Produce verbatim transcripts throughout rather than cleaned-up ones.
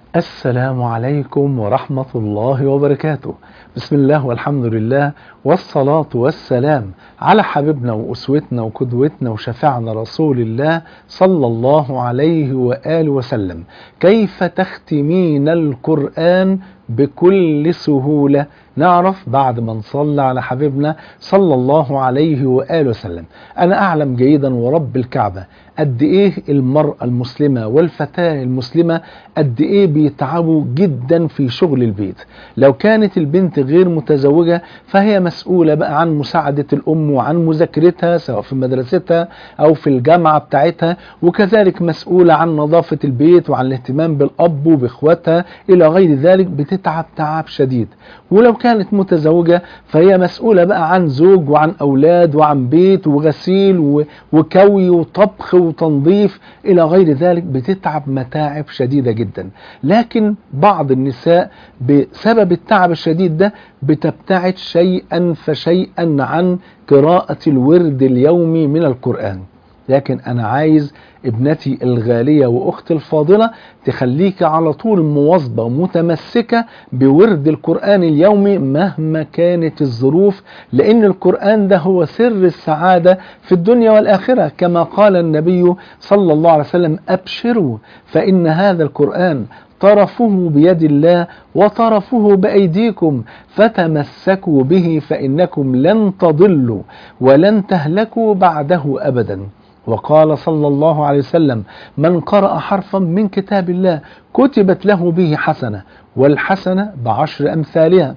السلام عليكم ورحمة الله وبركاته. بسم الله والحمد لله والصلاة والسلام على حبيبنا وأسوتنا وقدوتنا وشفيعنا رسول الله صلى الله عليه وآله وسلم. كيف تختمين القرآن بكل سهولة؟ نعرف بعد ما نصلي على حبيبنا صلى الله عليه وآله وسلم. أنا أعلم جيدا ورب الكعبة قد إيه المرأة المسلمة والفتاة المسلمة قد إيه بيتعبوا جدا في شغل البيت. لو كانت البنت غير متزوجة فهي مسؤولة بقى عن مساعدة الأم وعن مذاكرتها سواء في مدرستها أو في الجامعة بتاعتها، وكذلك مسؤولة عن نظافة البيت وعن الاهتمام بالأب وبإخواتها إلى غير ذلك. بتتعب تعب شديد. ولو كانت متزوجة فهي مسؤولة بقى عن زوج وعن أولاد وعن بيت وغسيل وكوي وطبخ وتنظيف إلى غير ذلك. بتتعب متاعب شديدة جدا. لكن بعض النساء بسبب التعب الشديد ده بتبتعد شيئا فشيئا عن قراءة الورد اليومي من القرآن. لكن أنا عايز ابنتي الغالية وأختي الفاضلة تخليك على طول مواظبة ومتمسكة بورد القرآن اليومي مهما كانت الظروف، لأن القرآن ده هو سر السعادة في الدنيا والآخرة، كما قال النبي صلى الله عليه وسلم: أبشروا فإن هذا القرآن طرفه بيد الله وطرفه بأيديكم فتمسكوا به فإنكم لن تضلوا ولن تهلكوا بعده أبدا. وقال صلى الله عليه وسلم: من قرأ حرفا من كتاب الله كتبت له به حسنة والحسنة بعشر أمثالها.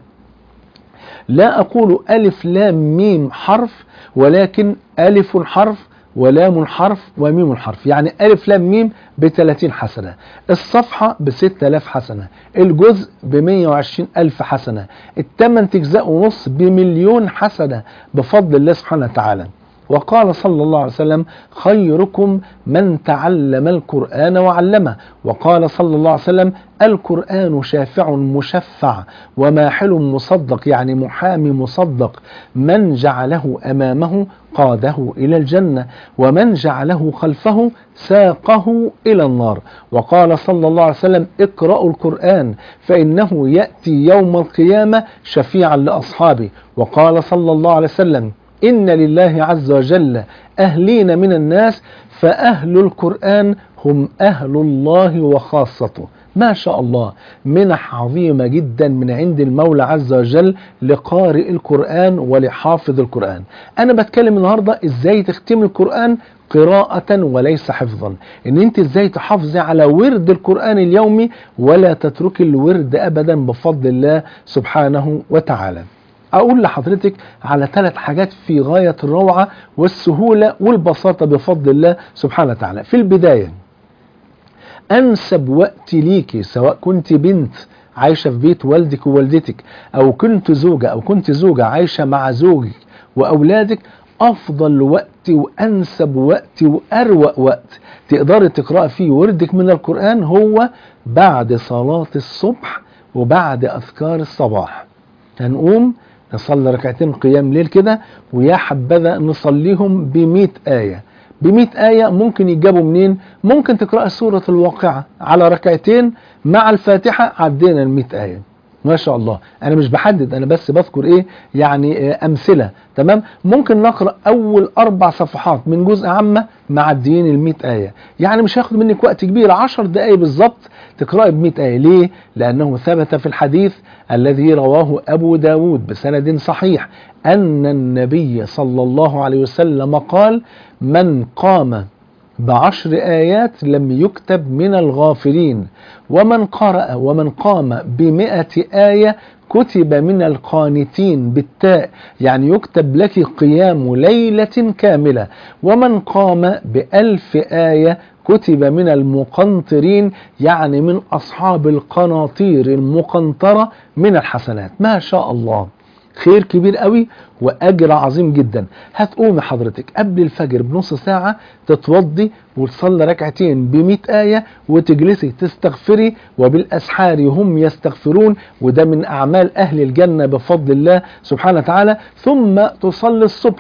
لا أقول ألف لام ميم حرف، ولكن ألف حرف ولام حرف وميم حرف، يعني ألف لام ميم بثلاثين حسنة، الصفحة بستة آلاف حسنة، الجزء بمية وعشرين ألف حسنة، الثمان أجزاء ونص بمليون حسنة بفضل الله سبحانه وتعالى. وقال صلى الله عليه وسلم: خيركم من تعلم القرآن وعلمه. وقال صلى الله عليه وسلم: القرآن شافع مشفع وماحل مصدق، يعني محامي مصدق، من جعله أمامه قاده إلى الجنة ومن جعله خلفه ساقه إلى النار. وقال صلى الله عليه وسلم: اقرأوا القرآن فإنه يأتي يوم القيامة شفيعا لأصحابه. وقال صلى الله عليه وسلم: إن لله عز وجل أهلين من الناس فأهل القرآن هم أهل الله وخاصته. ما شاء الله، منح عظيمة جدا من عند المولى عز وجل لقارئ القرآن ولحافظ القرآن. أنا بتكلم النهاردة إزاي تختم القرآن قراءة وليس حفظا، إن أنت إزاي تحافظي على ورد القرآن اليومي ولا تترك الورد أبدا بفضل الله سبحانه وتعالى. أقول لحضرتك على ثلاث حاجات في غاية الروعة والسهولة والبساطة بفضل الله سبحانه وتعالى. في البداية، أنسب وقت ليكي سواء كنت بنت عايشة في بيت والدك ووالدتك، أو كنت زوجة أو كنت زوجة عايشة مع زوجك وأولادك، أفضل وقت وأنسب وقت وأروق وقت تقدر تقرأ فيه وردك من القرآن هو بعد صلاة الصبح وبعد أذكار الصباح. هنقوم نصلي ركعتين قيام ليل كده، ويا حبذا نصليهم بمئة آية. بمئة آية ممكن يجابوا منين؟ ممكن تقرأ سورة الواقعة على ركعتين مع الفاتحة، عدينا المئة آية ما شاء الله. أنا مش بحدد، أنا بس بذكر إيه يعني أمثلة. تمام؟ ممكن نقرأ أول أربع صفحات من جزء عامة معديين المئة آية، يعني مش هياخد منك وقت كبير، عشر دقايق بالظبط تقرأي بمئة آية. ليه؟ لأنه ثبت في الحديث الذي رواه أبو داود بسند صحيح أن النبي صلى الله عليه وسلم قال: من قام بعشر آيات لم يكتب من الغافلين، ومن قرأ ومن قام بمئة آية كتب من القانتين بالتاء، يعني يكتب لك قيام ليلة كاملة، ومن قام بألف آية كتب من المقنطرين، يعني من أصحاب القناطير المقنطرة من الحسنات. ما شاء الله، خير كبير قوي وأجر عظيم جدا. هتقوم حضرتك قبل الفجر بنص ساعة تتوضي وتصلي ركعتين بمئة آية وتجلسي تستغفري، وبالأسحار هم يستغفرون، وده من أعمال أهل الجنة بفضل الله سبحانه وتعالى. ثم تصلي الصبح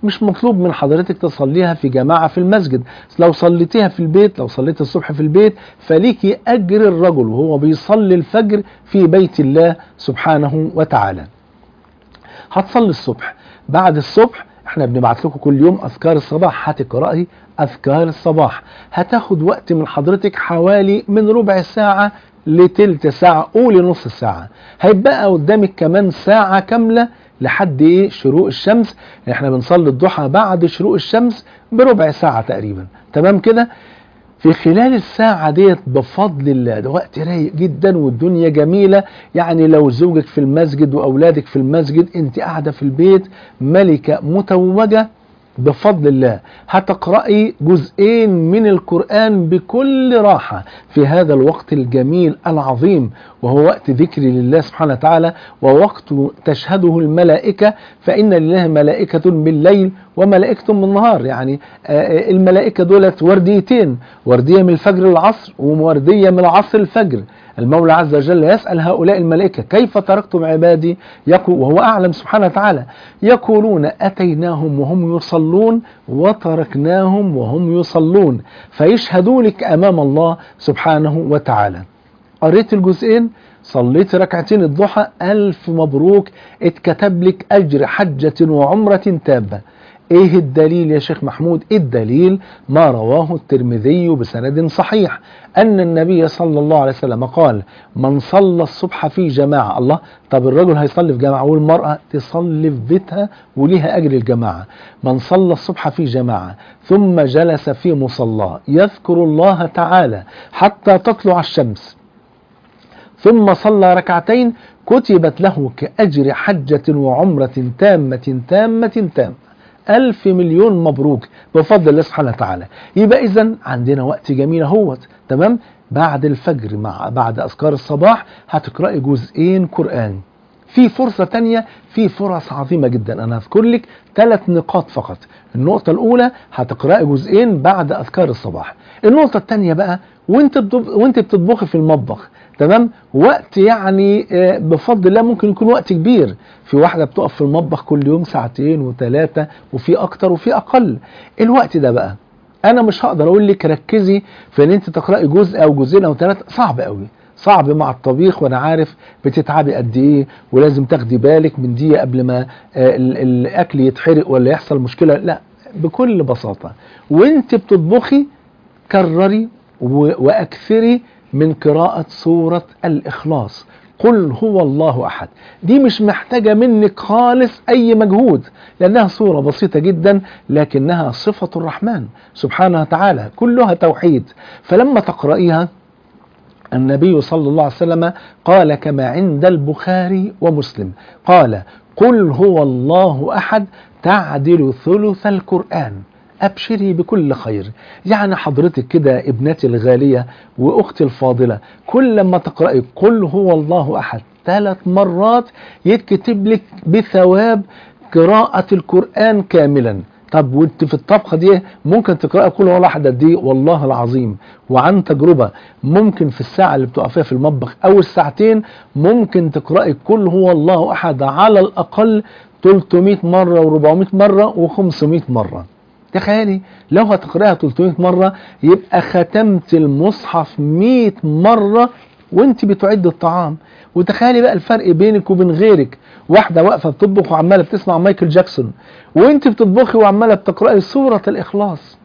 مش مطلوب من حضرتك تصليها في جماعة في المسجد، لو صليتيها في البيت، لو صليت الصبح في البيت فليكي أجر الرجل وهو بيصلي الفجر في بيت الله سبحانه وتعالى. هتصلي الصبح، بعد الصبح احنا بنبعت لكم كل يوم أذكار الصباح، هتقرأي أذكار الصباح، هتاخد وقت من حضرتك حوالي من ربع ساعة لتلت ساعة، قولي نص ساعة، هيبقى قدامك كمان ساعة كاملة لحد ايه شروق الشمس. احنا بنصلي الضحى بعد شروق الشمس بربع ساعة تقريبا، تمام كده. في خلال الساعة ديت بفضل الله ده وقت رايق جدا والدنيا جميلة، يعني لو زوجك في المسجد وأولادك في المسجد، انت قاعدة في البيت ملكة متوجة بفضل الله، هتقرأي جزئين من القرآن بكل راحة في هذا الوقت الجميل العظيم، وهو وقت ذكر لله سبحانه وتعالى، ووقت تشهده الملائكة، فإن لله ملائكة بالليل وملائكة بالنهار. يعني الملائكة دولت ورديتين، وردية من الفجر للعصر ووردية من العصر الفجر. المولى عز وجل يسأل هؤلاء الملائكة كيف تركتم عبادي، يقول وهو أعلم سبحانه وتعالى، يقولون أتيناهم وهم يصلون وتركناهم وهم يصلون، فيشهدوا لك أمام الله سبحانه وتعالى. قريت الجزئين، صليت ركعتين الضحى، ألف مبروك، اتكتب لك أجر حجة وعمرة تامة. ايه الدليل يا شيخ محمود؟ الدليل ما رواه الترمذي بسند صحيح ان النبي صلى الله عليه وسلم قال من صلى الصبح في جماعة. الله، طب الرجل هيصلي في جماعة والمرأة تصلي في بيتها وليها اجر الجماعة. من صلى الصبح في جماعة ثم جلس في مصلاه يذكر الله تعالى حتى تطلع الشمس ثم صلى ركعتين كتبت له كأجر حجة وعمرة تامة تامة تامة. ألف مليون مبروك بفضل الله سبحانه وتعالى. يبقى إذن عندنا وقت جميل اهوت، تمام. بعد الفجر مع بعد أذكار الصباح هتقرأي جزئين قرآن. في فرصة تانية، في فرص عظيمة جدا، أنا هذكر لك ثلاث نقاط فقط. النقطة الأولى هتقرأي جزئين بعد أذكار الصباح. النقطة الثانية بقى وانت وانت بتطبخي في المطبخ، تمام، وقت يعني بفضل الله ممكن يكون وقت كبير. في واحدة بتقف في المطبخ كل يوم ساعتين وثلاثة، وفي أكتر وفي أقل. الوقت ده بقى أنا مش هقدر أقول لك ركزي في أن أنت تقرأي جزء أو جزئين أو ثلاثة، صعب قوي، صعب مع الطبيخ، وأنا عارف بتتعبي قد إيه، ولازم تاخدي بالك من دي قبل ما الأكل يتحرق ولا يحصل مشكلة. لا، بكل بساطة وأنت بتطبخي كرري وأكثري من قراءة سورة الإخلاص، قل هو الله أحد. دي مش محتاجة منك خالص أي مجهود، لأنها سورة بسيطة جدا، لكنها صفة الرحمن سبحانه وتعالى، كلها توحيد. فلما تقرأيها النبي صلى الله عليه وسلم قال كما عند البخاري ومسلم، قال قل هو الله أحد تعدل ثلث القرآن، أبشري بكل خير. يعني حضرتك كده ابنتي الغالية وأختي الفاضلة، كل ما تقرأي قل هو الله أحد ثلاث مرات يتكتب لك بثواب قراءة القرآن كاملا. طب وانت في الطبخة دي ممكن تقرأي قل هو الله أحد دي، والله العظيم وعن تجربة ممكن في الساعة اللي بتقفيها في المطبخ أو الساعتين ممكن تقرأي قل هو الله أحد على الأقل ثلاثمائة مرة وأربعمائة مرة وخمسمائة مرة. تخيلي لو هتقرأها ثلاثمائة مرة يبقى ختمت المصحف مائة مرة وانت بتعد الطعام. وتخيلي بقى الفرق بينك وبين غيرك، واحدة واقفة بتطبخ وعمالة بتسمع مايكل جاكسون، وانت بتطبخي وعمالة بتقرأي سورة الإخلاص.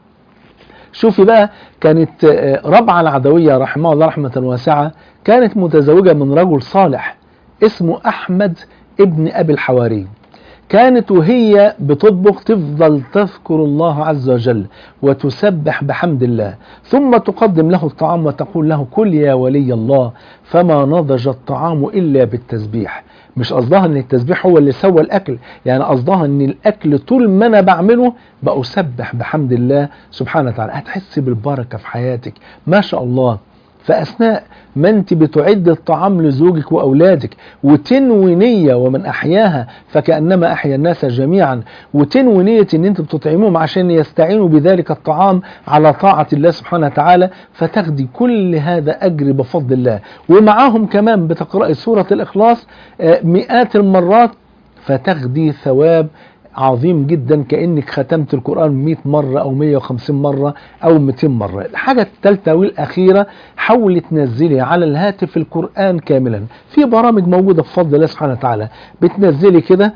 شوفي بقى، كانت ربعة العدوية رحمه الله رحمة واسعة، كانت متزوجة من رجل صالح اسمه أحمد ابن أبي الحواري. كانت وهي بتطبخ تفضل تذكر الله عز وجل وتسبح بحمد الله، ثم تقدم له الطعام وتقول له كل يا ولي الله، فما نضج الطعام إلا بالتسبيح. مش قصدها ان التسبيح هو اللي سوى الأكل، يعني قصدها ان الأكل طول ما أنا بعمله بأسبح بحمد الله سبحانه وتعالى. هتحس بالبركة في حياتك ما شاء الله. فأثناء ما انت بتعد الطعام لزوجك وأولادك وتنوي نية ومن أحياها فكأنما أحيا الناس جميعا، وتنوي نية ان انت بتطعمهم عشان يستعينوا بذلك الطعام على طاعة الله سبحانه وتعالى، فتاخدي كل هذا أجر بفضل الله. ومعاهم كمان بتقرأي سورة الإخلاص مئات المرات فتاخدي ثواب عظيم جدا، كأنك ختمت القرآن مئة مرة أو مئة وخمسين مرة أو مئتين مرة. الحاجة الثالثة والأخيرة، حاولي تنزلي على الهاتف القرآن كاملا. في برامج موجودة بفضل الله سبحانه وتعالى بتنزلي كده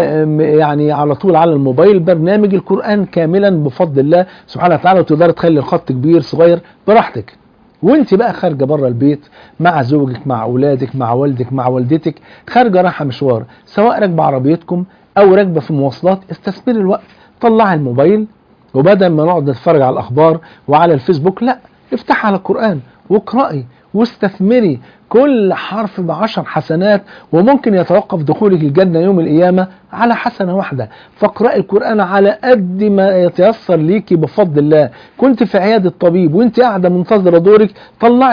يعني على طول على الموبايل برنامج القرآن كاملا بفضل الله سبحانه وتعالى، وتقدر تخلي الخط كبير صغير براحتك. وانت بقى خارجه بره البيت مع زوجك، مع اولادك، مع والدك، مع والدتك، خارجه رايحه مشوار، سواء راكبه عربيتكم او راكبه في مواصلات، استثمري الوقت. طلعي الموبايل، وبدل ما نقعد نتفرج على الاخبار وعلى الفيسبوك، لا، افتحي على القرآن واقرأي واستثمري. كل حرف بعشر حسنات، وممكن يتوقف دخولك الجنة يوم القيامة على حسنة واحدة. فاقرأي القرآن على قد ما يتيسر ليكي بفضل الله. كنت في عيادة طبيب وانت قاعدة منتظرة دورك، طلعي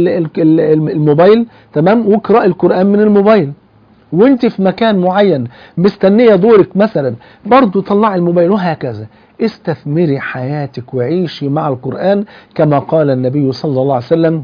الموبايل تمام واقرأي القرآن من الموبايل. وانت في مكان معين مستنية دورك مثلا، برضو طلعي الموبايل، وهكذا. استثمري حياتك وعيشي مع القرآن كما قال النبي صلى الله عليه وسلم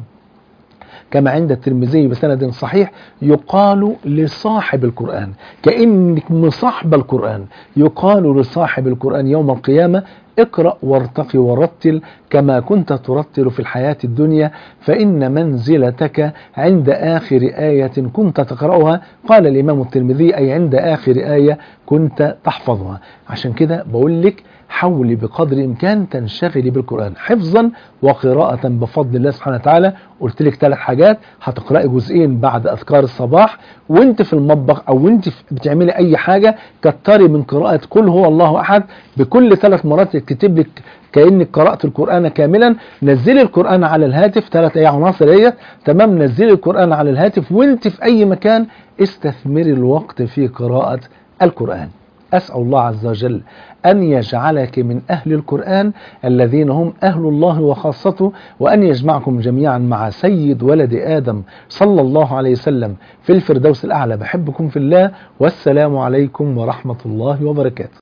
كما عند الترمذي بسند صحيح: يقال لصاحب القرآن، كأنك مصاحب القرآن، يقال لصاحب القرآن يوم القيامة: اقرأ وارتقي ورتل كما كنت ترتل في الحياة الدنيا، فإن منزلتك عند آخر آية كنت تقرأها. قال الإمام الترمذي: أي عند آخر آية كنت تحفظها. عشان كده بقول لك حاولي بقدر الإمكان تنشغلي بالقرآن حفظا وقراءة بفضل الله سبحانه وتعالى. قلت لك ثلاث حاجات: هتقرأي جزئين بعد أذكار الصباح، وانت في المطبخ أو وانت بتعملي أي حاجة كتري من قراءة قل هو الله أحد، بكل ثلاث مرات يكتب لك كأنك قرأت القرآن كاملا. نزلي القرآن على الهاتف، ثلاث أي عناصر هي تمام. نزلي القرآن على الهاتف وانت في أي مكان، استثمري الوقت في قراءة القرآن. أسأل الله عز وجل أن يجعلك من أهل القرآن الذين هم أهل الله وخاصته، وأن يجمعكم جميعا مع سيد ولد آدم صلى الله عليه وسلم في الفردوس الأعلى. بحبكم في الله، والسلام عليكم ورحمة الله وبركاته.